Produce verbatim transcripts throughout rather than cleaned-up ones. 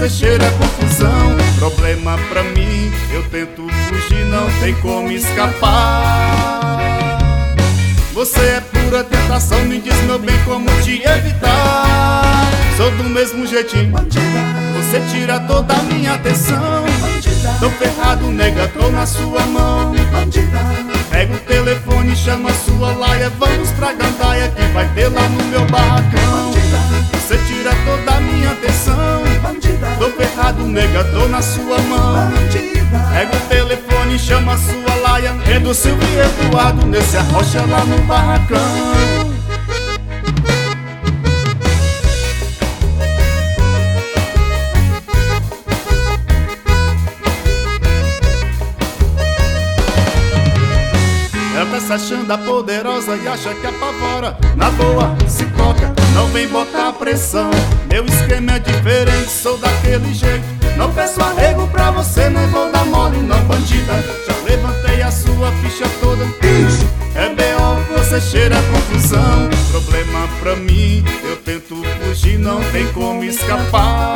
você cheira confusão. Problema pra mim, eu tento fugir, não tem como escapar. Você é pura tentação, me diz meu bem como te evitar. Sou do mesmo jeitinho, você tira toda a minha atenção. Tô ferrado, nega, tô na sua mão. Pega o telefone, chama a sua laia, vamos pra gandaia que vai ter lá no meu barracão. Você tira toda a minha atenção. Tô ferrado, nega, tô na sua mão. Pega o telefone, chama a sua laia, é do Silvio e Eduardo nesse arrocha lá no barracão. Ela tá se achando a poderosa e acha que apavora. Na boa, se toca, não vem botar pressão. Meu esquema é diferente, sou daquele jeito. Não peço arrego pra você, não vou dar mole não, bandida. Já levantei a sua ficha toda. É B O, você cheira confusão. Problema pra mim, eu tento fugir, não tem como escapar.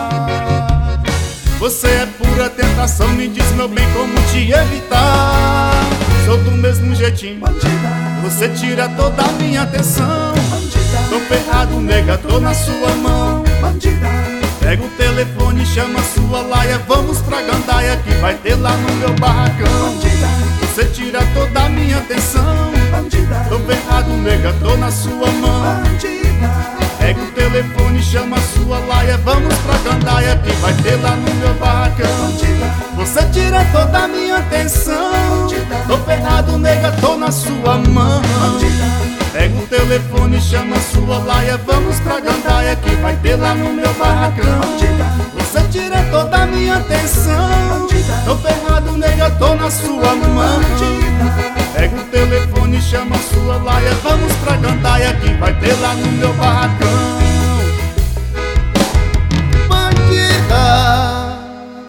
Você é pura tentação, me diz meu bem como te evitar. Sou do mesmo jeitinho, você tira toda a minha atenção. Tô ferrado, nega, tô na sua mão. Pega o telefone, chama a sua laia, vamos pra gandaia que vai ter lá no meu barracão. Você tira toda a minha atenção. Tô ferrado, nega, tô na sua mão. Pega o telefone, chama a sua laia, vamos pra gandaia que vai ter lá no meu barracão. Você tira toda a minha atenção. Tô ferrado, nega, tô na sua mão. Pega o telefone, chama a sua laia, vamos pra gandaia que vai ter lá no meu barracão. Você tira toda a minha atenção. Tô ferrado, nega, tô na sua mão. Pega o telefone, chama a sua laia, vamos pra gandaia que vai ter lá no meu barracão.